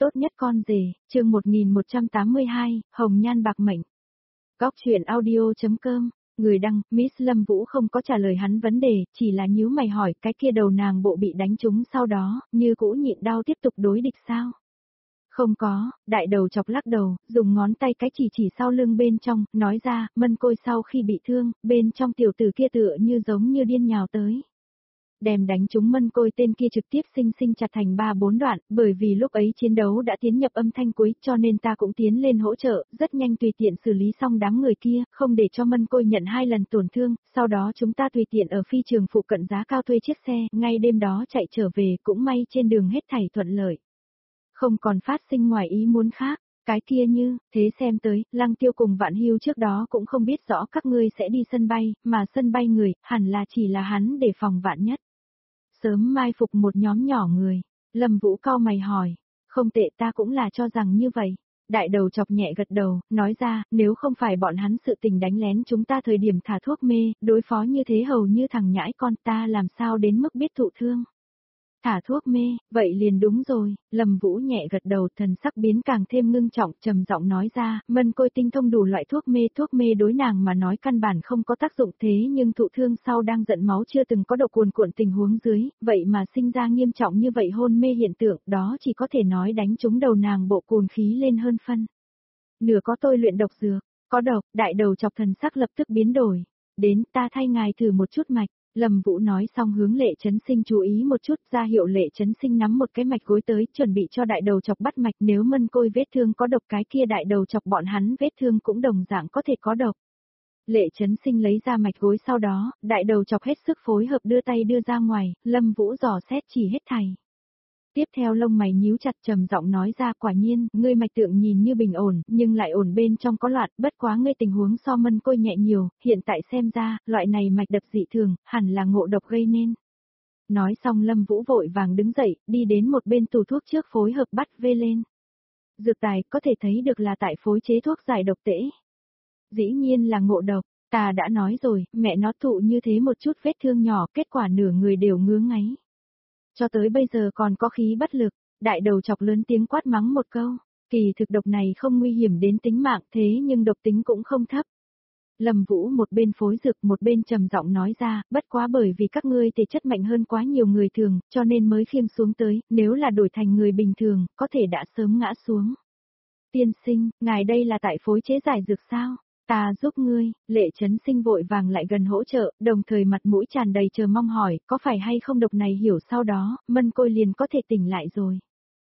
Tốt nhất con rể, chương 1182, Hồng Nhan Bạc Mệnh. Góc truyện audio.com, người đăng, Miss Lâm Vũ không có trả lời hắn vấn đề, chỉ là nhíu mày hỏi cái kia đầu nàng bộ bị đánh trúng sau đó, như cũ nhịn đau tiếp tục đối địch sao? Không có, đại đầu chọc lắc đầu, dùng ngón tay cái chỉ sau lưng bên trong, nói ra, Mân Côi sau khi bị thương, bên trong tiểu tử kia tựa như giống như điên nhào tới. Đem đánh trúng Mân Côi tên kia trực tiếp sinh chặt thành 3-4 đoạn, bởi vì lúc ấy chiến đấu đã tiến nhập âm thanh cuối cho nên ta cũng tiến lên hỗ trợ, rất nhanh tùy tiện xử lý xong đám người kia, không để cho Mân Côi nhận 2 lần tổn thương, sau đó chúng ta tùy tiện ở phi trường phụ cận giá cao thuê chiếc xe, ngay đêm đó chạy trở về, cũng may trên đường hết thảy thuận lợi. Không còn phát sinh ngoài ý muốn khác. Cái kia như, thế xem tới, Lăng Tiêu cùng Vạn Hưu trước đó cũng không biết rõ các ngươi sẽ đi sân bay, mà sân bay người, hẳn là chỉ là hắn để phòng vạn nhất. Sớm mai phục một nhóm nhỏ người, Lâm Vũ cau mày hỏi, không tệ ta cũng là cho rằng như vậy. Đại đầu chọc nhẹ gật đầu, nói ra, nếu không phải bọn hắn sự tình đánh lén chúng ta thời điểm thả thuốc mê, đối phó như thế hầu như thằng nhãi con ta làm sao đến mức biết thụ thương. Thả thuốc mê, vậy liền đúng rồi, Lâm Vũ nhẹ gật đầu thần sắc biến càng thêm ngưng trọng trầm giọng nói ra, Mân Côi tinh thông đủ loại thuốc mê đối nàng mà nói căn bản không có tác dụng thế nhưng thụ thương sau đang giận máu chưa từng có độ cuồn cuộn tình huống dưới, vậy mà sinh ra nghiêm trọng như vậy hôn mê hiện tượng đó chỉ có thể nói đánh trúng đầu nàng bộ cồn khí lên hơn phân. Nửa có tôi luyện độc dược, có độc, đại đầu chọc thần sắc lập tức biến đổi, đến ta thay ngài thử một chút mạch. Lâm Vũ nói xong hướng Lệ Chấn Sinh chú ý một chút ra hiệu Lệ Chấn Sinh nắm một cái mạch gối tới chuẩn bị cho đại đầu chọc bắt mạch nếu Mân Côi vết thương có độc cái kia đại đầu chọc bọn hắn vết thương cũng đồng dạng có thể có độc. Lệ Chấn Sinh lấy ra mạch gối sau đó, đại đầu chọc hết sức phối hợp đưa tay đưa ra ngoài, Lâm Vũ dò xét chỉ hết thảy. Tiếp theo lông mày nhíu chặt trầm giọng nói ra quả nhiên, ngươi mạch tượng nhìn như bình ổn, nhưng lại ổn bên trong có loạn, bất quá ngươi tình huống so Mân Côi nhẹ nhiều, hiện tại xem ra, loại này mạch đập dị thường, hẳn là ngộ độc gây nên. Nói xong Lâm Vũ vội vàng đứng dậy, đi đến một bên tủ thuốc trước phối hợp bắt vê lên. Dược tài có thể thấy được là tại phối chế thuốc giải độc tễ. Dĩ nhiên là ngộ độc, ta đã nói rồi, mẹ nó thụ như thế một chút vết thương nhỏ, kết quả nửa người đều ngứa ngáy. Cho tới bây giờ còn có khí bất lực, đại đầu chọc lớn tiếng quát mắng một câu, kỳ thực độc này không nguy hiểm đến tính mạng thế nhưng độc tính cũng không thấp. Lâm Vũ một bên phối dược một bên trầm giọng nói ra, bất quá bởi vì các ngươi thể chất mạnh hơn quá nhiều người thường, cho nên mới khiêng xuống tới, nếu là đổi thành người bình thường, có thể đã sớm ngã xuống. Tiên sinh, ngài đây là tại phối chế giải dược sao? Ta giúp ngươi, Lệ Chấn Sinh vội vàng lại gần hỗ trợ, đồng thời mặt mũi tràn đầy chờ mong hỏi, có phải hay không độc này hiểu sau đó, Mân Côi liền có thể tỉnh lại rồi.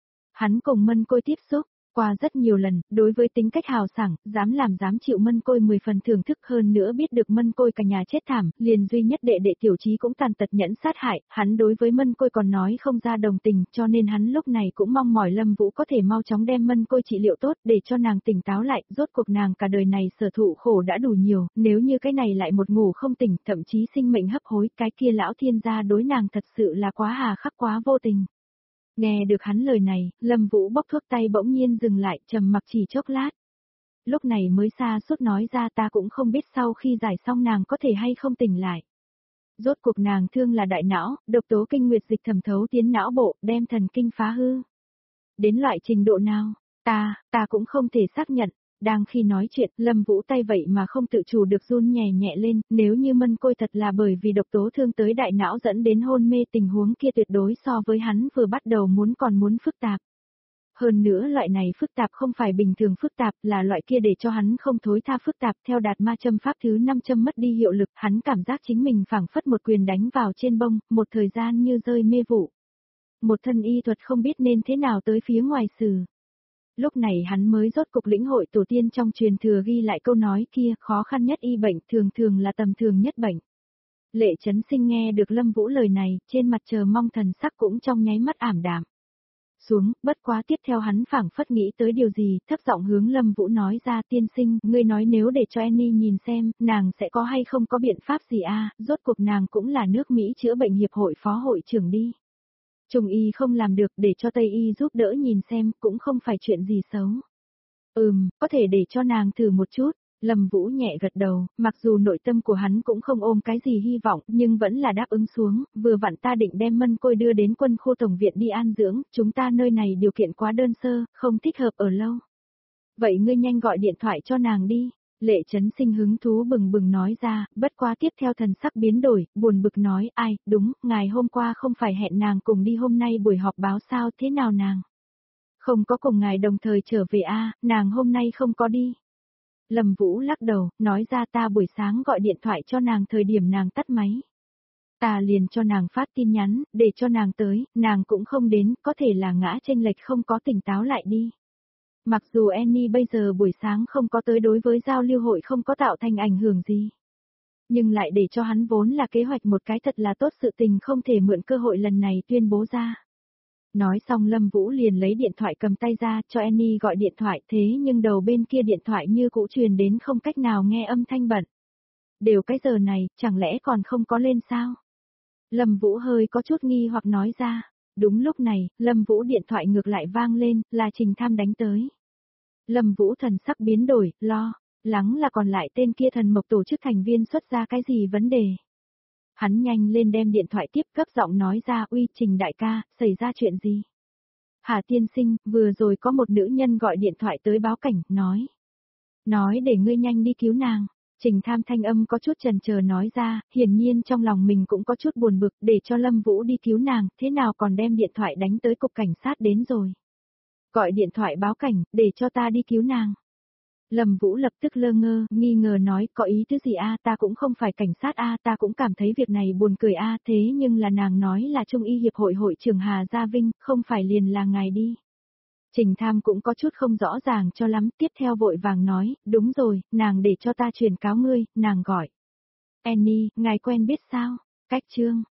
Hắn cùng Mân Côi tiếp xúc, qua rất nhiều lần, đối với tính cách hào sảng, dám làm dám chịu Mân Côi 10 phần thưởng thức hơn nữa biết được Mân Côi cả nhà chết thảm, liền duy nhất đệ đệ tiểu trí cũng tàn tật nhẫn sát hại, hắn đối với Mân Côi còn nói không ra đồng tình, cho nên hắn lúc này cũng mong mỏi Lâm Vũ có thể mau chóng đem Mân Côi trị liệu tốt để cho nàng tỉnh táo lại, rốt cuộc nàng cả đời này sở thụ khổ đã đủ nhiều, nếu như cái này lại một ngủ không tỉnh, thậm chí sinh mệnh hấp hối, cái kia lão thiên gia đối nàng thật sự là quá hà khắc quá vô tình. Nghe được hắn lời này, Lâm Vũ bốc thuốc tay bỗng nhiên dừng lại, trầm mặc chỉ chốc lát. Lúc này mới xa suốt nói ra ta cũng không biết sau khi giải xong nàng có thể hay không tỉnh lại. Rốt cuộc nàng thương là đại não, độc tố kinh nguyệt dịch thẩm thấu tiến não bộ, đem thần kinh phá hư. Đến loại trình độ nào, ta cũng không thể xác nhận. Đang khi nói chuyện, Lâm Vũ tay vậy mà không tự chủ được run nhẹ nhẹ lên, nếu như Mân Côi thật là bởi vì độc tố thương tới đại não dẫn đến hôn mê tình huống kia tuyệt đối so với hắn vừa bắt đầu còn muốn phức tạp. Hơn nữa loại này phức tạp không phải bình thường phức tạp là loại kia để cho hắn không thối tha phức tạp theo đạt ma châm pháp thứ 5 châm mất đi hiệu lực, hắn cảm giác chính mình phảng phất một quyền đánh vào trên bông, một thời gian như rơi mê vụ. Một thân y thuật không biết nên thế nào tới phía ngoài sử. Lúc này hắn mới rốt cục lĩnh hội tổ tiên trong truyền thừa ghi lại câu nói kia, khó khăn nhất y bệnh thường thường là tầm thường nhất bệnh. Lệ Chấn Sinh nghe được Lâm Vũ lời này, trên mặt chờ mong thần sắc cũng trong nháy mắt ảm đạm. Xuống, bất quá tiếp theo hắn phảng phất nghĩ tới điều gì, thấp giọng hướng Lâm Vũ nói ra tiên sinh, ngươi nói nếu để cho Annie nhìn xem, nàng sẽ có hay không có biện pháp gì rốt cuộc nàng cũng là nước Mỹ chữa bệnh hiệp hội phó hội trưởng đi. Trung y không làm được để cho Tây y giúp đỡ nhìn xem cũng không phải chuyện gì xấu. Có thể để cho nàng thử một chút, Lâm Vũ nhẹ gật đầu, mặc dù nội tâm của hắn cũng không ôm cái gì hy vọng, nhưng vẫn là đáp ứng xuống, vừa vặn ta định đem Mân Côi đưa đến quân khu tổng viện đi an dưỡng, chúng ta nơi này điều kiện quá đơn sơ, không thích hợp ở lâu. Vậy ngươi nhanh gọi điện thoại cho nàng đi. Lệ Chấn Sinh hứng thú bừng bừng nói ra, bất quá tiếp theo thần sắc biến đổi, buồn bực nói, ai, đúng, ngày hôm qua không phải hẹn nàng cùng đi hôm nay buổi họp báo sao, thế nào nàng? Không có cùng ngài đồng thời trở về nàng hôm nay không có đi. Lâm Vũ lắc đầu, nói ra ta buổi sáng gọi điện thoại cho nàng thời điểm nàng tắt máy. Ta liền cho nàng phát tin nhắn, để cho nàng tới, nàng cũng không đến, có thể là ngã chênh lệch không có tỉnh táo lại đi. Mặc dù Annie bây giờ buổi sáng không có tới đối với giao lưu hội không có tạo thành ảnh hưởng gì. Nhưng lại để cho hắn vốn là kế hoạch một cái thật là tốt sự tình không thể mượn cơ hội lần này tuyên bố ra. Nói xong Lâm Vũ liền lấy điện thoại cầm tay ra cho Annie gọi điện thoại thế nhưng đầu bên kia điện thoại như cũ truyền đến không cách nào nghe âm thanh bận. Đều cái giờ này, chẳng lẽ còn không có lên sao? Lâm Vũ hơi có chút nghi hoặc nói ra. Đúng lúc này, Lâm Vũ điện thoại ngược lại vang lên, là Trình Tham đánh tới. Lâm Vũ thần sắc biến đổi, lo, lắng là còn lại tên kia thần mộc tổ chức thành viên xuất ra cái gì vấn đề. Hắn nhanh lên đem điện thoại tiếp cấp giọng nói ra, uy Trình đại ca, xảy ra chuyện gì? Hà tiên sinh, vừa rồi có một nữ nhân gọi điện thoại tới báo cảnh, nói để ngươi nhanh đi cứu nàng. Trình Tham thanh âm có chút chần chờ nói ra, hiển nhiên trong lòng mình cũng có chút buồn bực, để cho Lâm Vũ đi cứu nàng, thế nào còn đem điện thoại đánh tới cục cảnh sát đến rồi. Gọi điện thoại báo cảnh, để cho ta đi cứu nàng. Lâm Vũ lập tức lơ ngơ, nghi ngờ nói, có ý tứ gì ta cũng không phải cảnh sát ta cũng cảm thấy việc này buồn cười thế nhưng là nàng nói là Trung y hiệp hội hội trưởng Hà Gia Vinh, không phải liền là ngài đi. Trình Tham cũng có chút không rõ ràng cho lắm, tiếp theo vội vàng nói, đúng rồi, nàng để cho ta truyền cáo ngươi, nàng gọi. Annie, ngài quen biết sao? Cách Trương,